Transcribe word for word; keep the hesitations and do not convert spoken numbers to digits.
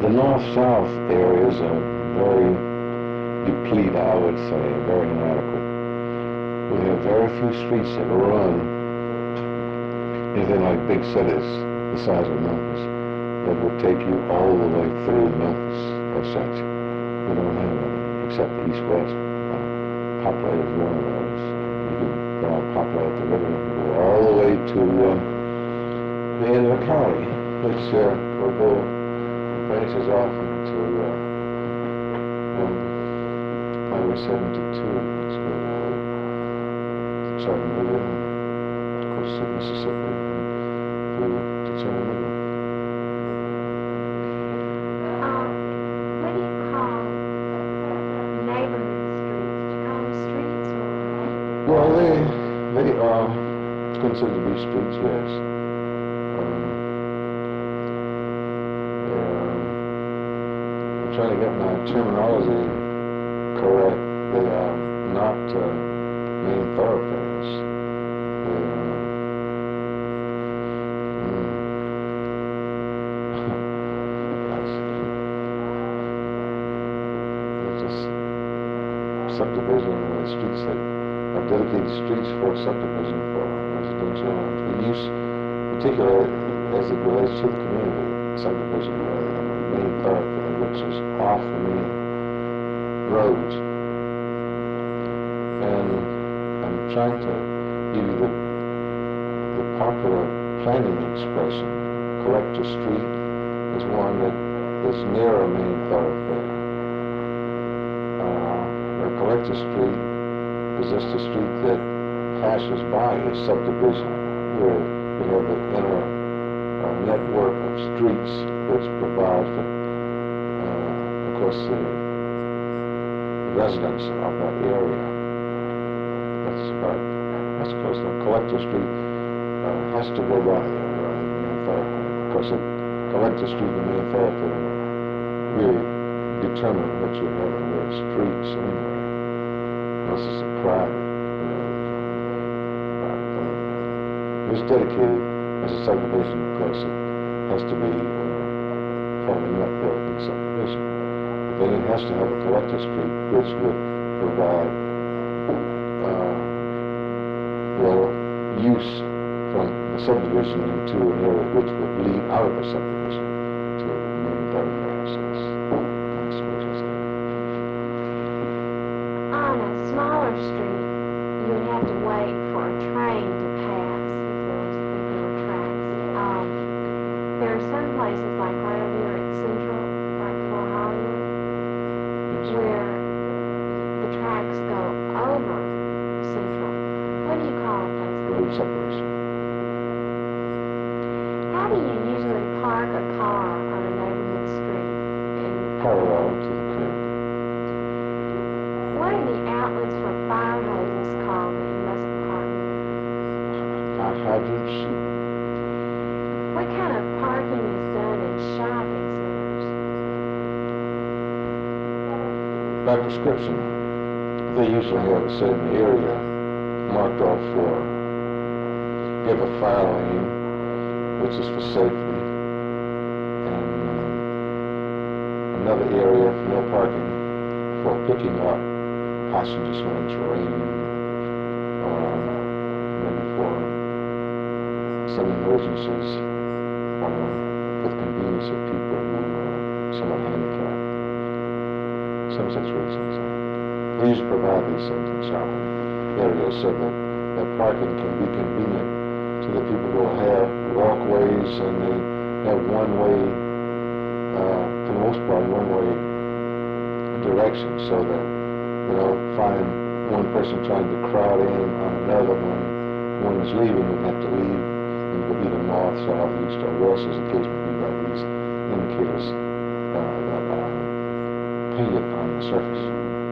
the north-south areas are very depleted, I would say, very inadequate. We have very few streets that run anything like big cities the size of Memphis that would take you all the way through Memphis as such. We don't have it, except east-west. Uh, Poplar is one of those. You can go on Poplar at the river and go all the way to um, the end of the county, which uh, will go branches off into uh, um, Highway seventy-two, which goes to Chattanooga, of course, to Mississippi, and through to Chattanooga. Um, what do you call neighborhood streets? Do you call them streets or? Well, they they are considered to be streets, yes. Um, I'm trying to get my terminology correct. They are not uh, main thoroughfares. They are, mm, that's, they're just subdivision uh, streets that are dedicated streets for subdivision for residential and for use, particularly as it relates to the community subdivision rather than the main thoroughfare, which is off the main roads. And I'm trying to give you the, the popular planning expression. Collector Street is one that is near a main thoroughfare. Uh, where Collector Street is just a street that passes by a subdivision where you have the inner uh, network of streets which provide for, uh, of course, the residents of that area. That's about, that's close to Collector Street uh, has to go by the uh, main thoroughfare, because it, Collector Street and main thoroughfare really determine what you have in the way of streets anyway. Unless it's a private, you know, private thoroughfare. It's dedicated as a subdivision because it has to be uh, part of a network and subdivision. Then it has to have a collector street which would provide uh, well use from the subdivision into an area which would lead out of the subdivision to the main thoroughfare access. That's what you say. On a smaller street, you would have to wait for a train to pass if there was if there were tracks. Um, there are some places like right over here at Central, right before Hollywood, where the tracks go over Central. What do you call a place like Road that? separation. How do you usually park a car on a neighborhood street? And Parallel to the curb. what are the outlets for fire hoses called that you must park near? Fire hydrants. What kind of parking is done in shopping centers? By prescription, they usually have a certain area marked off for, you have a fire lane, which is for safety, and another area for no parking for picking up passengers when it's raining, or maybe for some emergencies, or for the convenience of people who are somewhat handicapped. Some such reasons. We usually provide these things in shopping areas so that, that parking can be convenient to the people who have walkways and they have one-way, uh, for the most part, one-way direction, so that you don't find one person trying to crowd in on another when one is leaving and have to leave and go either north, south, east, or west, as the case may be, by these indicators uh, that are painted on the surface.